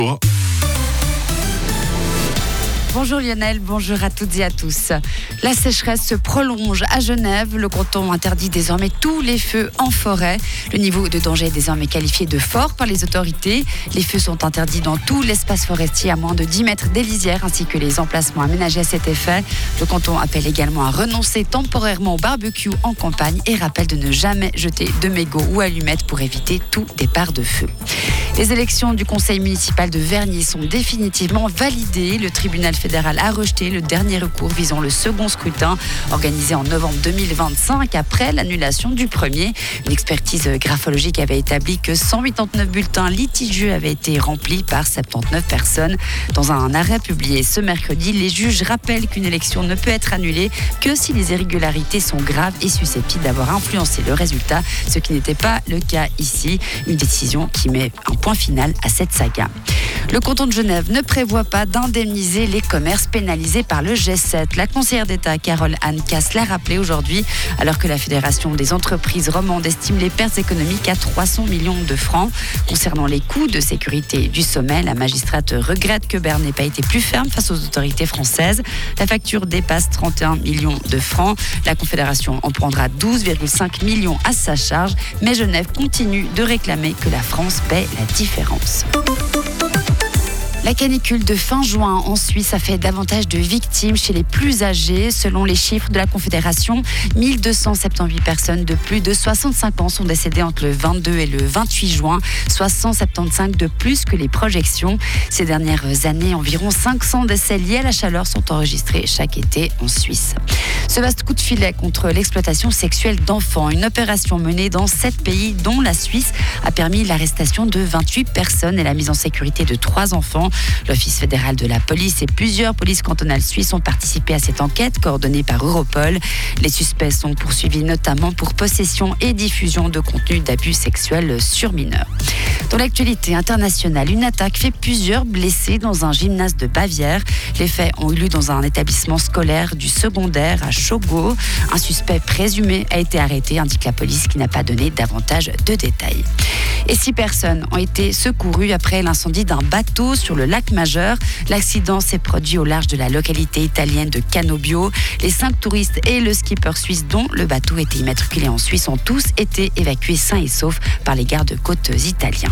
Bonjour Lionel, bonjour à toutes et à tous. La sécheresse se prolonge à Genève. Le canton interdit désormais tous les feux en forêt. Le niveau de danger est désormais qualifié de fort par les autorités. Les feux sont interdits dans tout l'espace forestier à moins de 10 mètres des lisières ainsi que les emplacements aménagés à cet effet. Le canton appelle également à renoncer temporairement au barbecue en campagne et rappelle de ne jamais jeter de mégots ou allumettes pour éviter tout départ de feu. Les élections du conseil municipal de Vernier sont définitivement validées. Le tribunal fédéral a rejeté le dernier recours visant le second scrutin organisé en novembre 2025 après l'annulation du premier. Une expertise graphologique avait établi que 189 bulletins litigieux avaient été remplis par 79 personnes. Dans un arrêt publié ce mercredi, les juges rappellent qu'une élection ne peut être annulée que si les irrégularités sont graves et susceptibles d'avoir influencé le résultat, ce qui n'était pas le cas ici. Une décision qui met un point final à cette saga. Le canton de Genève ne prévoit pas d'indemniser les commerces pénalisés par le G7. La conseillère d'État Carole-Anne Casse l'a rappelé aujourd'hui, alors que la Fédération des entreprises romandes estime les pertes économiques à 300 millions de francs. Concernant les coûts de sécurité du sommet, la magistrate regrette que Berne n'ait pas été plus ferme face aux autorités françaises. La facture dépasse 31 millions de francs. La Confédération en prendra 12,5 millions à sa charge, mais Genève continue de réclamer que la France paie la différence. La canicule de fin juin en Suisse a fait davantage de victimes chez les plus âgés. Selon les chiffres de la Confédération, 1278 personnes de plus de 65 ans sont décédées entre le 22 et le 28 juin, soit 175 de plus que les projections. Ces dernières années, environ 500 décès liés à la chaleur sont enregistrés chaque été en Suisse. Ce vaste coup de filet contre l'exploitation sexuelle d'enfants, une opération menée dans 7 pays, dont la Suisse, a permis l'arrestation de 28 personnes et la mise en sécurité de 3 enfants. L'Office fédéral de la police et plusieurs polices cantonales suisses ont participé à cette enquête coordonnée par Europol. Les suspects sont poursuivis notamment pour possession et diffusion de contenus d'abus sexuels sur mineurs. Dans l'actualité internationale, une attaque fait plusieurs blessés dans un gymnase de Bavière. Les faits ont eu lieu dans un établissement scolaire du secondaire à Schogo. Un suspect présumé a été arrêté, indique la police qui n'a pas donné davantage de détails. Et 6 personnes ont été secourues après l'incendie d'un bateau sur le lac Majeur. L'accident s'est produit au large de la localité italienne de Canobbio. Les 5 touristes et le skipper suisse dont le bateau était immatriculé en Suisse ont tous été évacués sains et saufs par les gardes-côtes italiens.